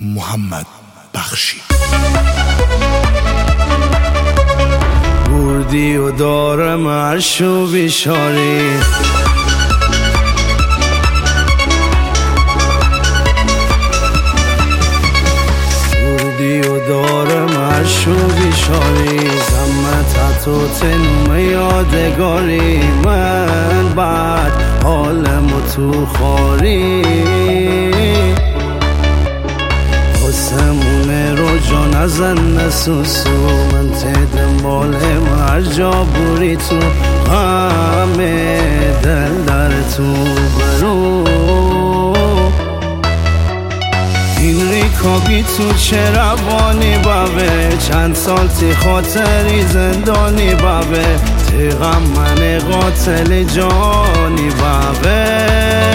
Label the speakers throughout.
Speaker 1: محمد بخشی.
Speaker 2: بردی و دارم عرش و بیشاری، بردی و دارم عرش و بیشاری، زمت و تنوم یادگاری، من بعد حالم و تو خاری، آسمونه رو جا نزن نسوسو، من دنبال هر جا بوری تو، همه دل در تو برو، این ریکابی تو چه روانی بابه، چند سال تی خاطری زندانی بابه، تی غم من قاتل جانی بابه،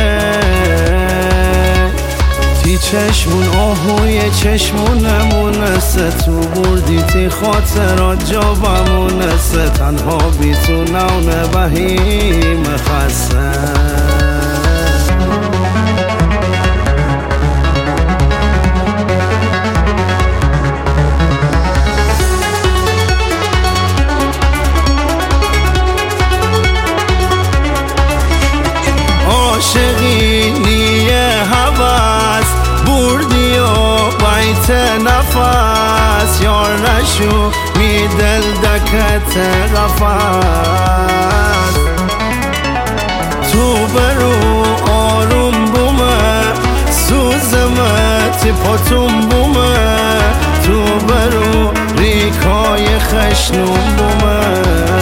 Speaker 2: تی چشمون آهوی چشمونمونسته، تو بردی تی خاطرات جابمونسته، تنها بی تو نونه بهیم خسته، عاشقینی هوس بردی و بیت نفس، یار نشو می دل دکت قفس، تو برو آروم بومه سوزمه تی پاتون بومه، تو برو ریکای خشنون بومه،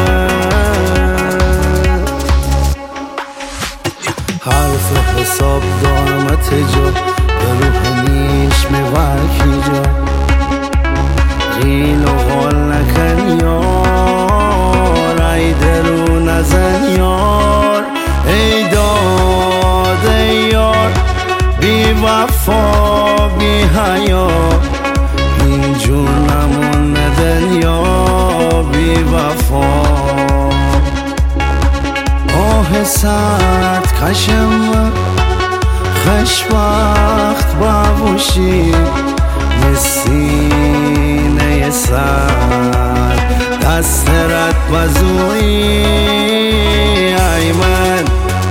Speaker 2: حرف حساب دارمت جا به روح نیش میورکی جا، غیل و غال نکن یار، ای درو نزن یار، ای داد ای یار، بی وفا بی حیا، اینجور نمون ندن یا بی وفا، آه سرد کشم خشبخت بابوشی، نسینه سرد دست رد بزوی، ای من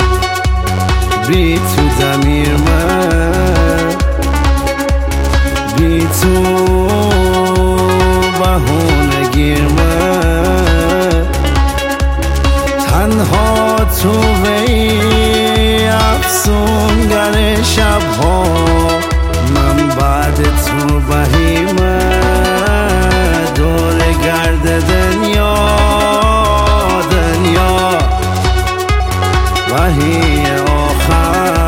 Speaker 2: بی تو ضمیر من، بی تو بهونه گیر من، تنها تو وی افسونگر شبها، من بعد تو بهیمه دور گرد دنیا، دنیا وحی آخر